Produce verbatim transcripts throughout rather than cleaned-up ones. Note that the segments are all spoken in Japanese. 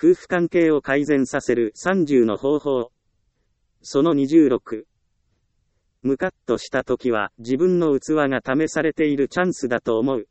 夫婦関係を改善させるさんじゅうの方法。そのにじゅうろく。ムカッとしたときは自分の器が試されているチャンスだと思う。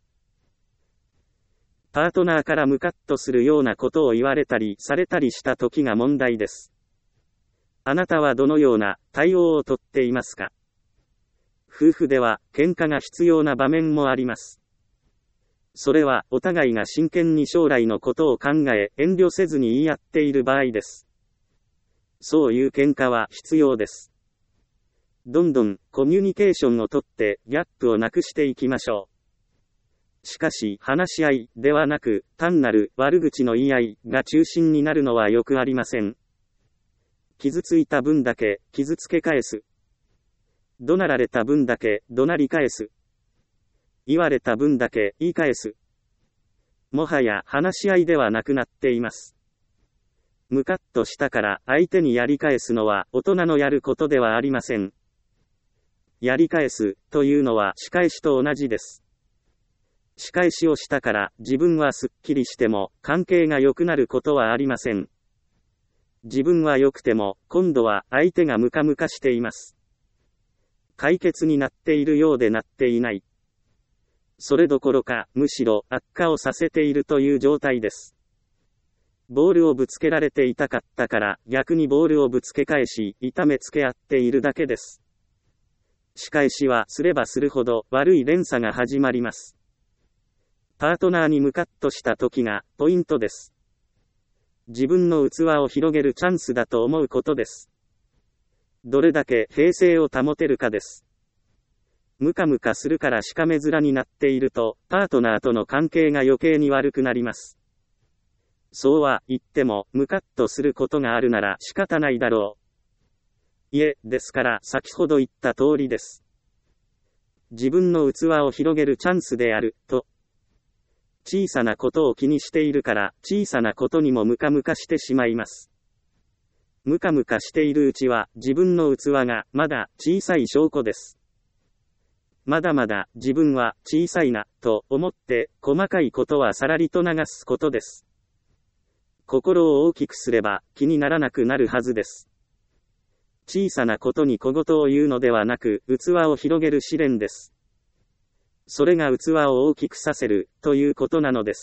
パートナーからムカッとするようなことを言われたりされたりしたときが問題です。あなたはどのような対応をとっていますか？夫婦では喧嘩が必要な場面もあります。それはお互いが真剣に将来のことを考え遠慮せずに言い合っている場合です。そういう喧嘩は必要です。どんどんコミュニケーションをとってギャップをなくしていきましょう。しかし話し合いではなく単なる悪口の言い合いが中心になるのはよくありません。傷ついた分だけ傷つけ返す。怒鳴られた分だけ怒鳴り返す。言われた分だけ言い返す。もはや話し合いではなくなっています。ムカッとしたから相手にやり返すのは大人のやることではありません。やり返すというのは仕返しと同じです。仕返しをしたから自分はすっきりしても関係が良くなることはありません。自分は良くても今度は相手がムカムカしています。解決になっているようでなっていない。それどころか、むしろ悪化をさせているという状態です。ボールをぶつけられて痛かったから、逆にボールをぶつけ返し、痛めつけ合っているだけです。仕返しはすればするほど悪い連鎖が始まります。パートナーにムカッとした時がポイントです。自分の器を広げるチャンスだと思うことです。どれだけ平静を保てるかです。ムカムカするからしかめ面になっていると、パートナーとの関係が余計に悪くなります。そうは言っても、ムカッとすることがあるなら仕方ないだろう。いえ、ですから先ほど言った通りです。自分の器を広げるチャンスである、と。小さなことを気にしているから、小さなことにもムカムカしてしまいます。ムカムカしているうちは、自分の器がまだ小さい証拠です。まだまだ自分は小さいなと思って細かいことはさらりと流すことです。心を大きくすれば気にならなくなるはずです。小さなことに小言を言うのではなく器を広げる試練です。それが器を大きくさせるということなのです。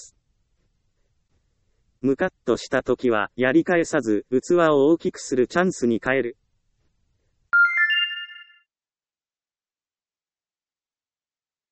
ムカッとしたときはやり返さず器を大きくするチャンスに変える。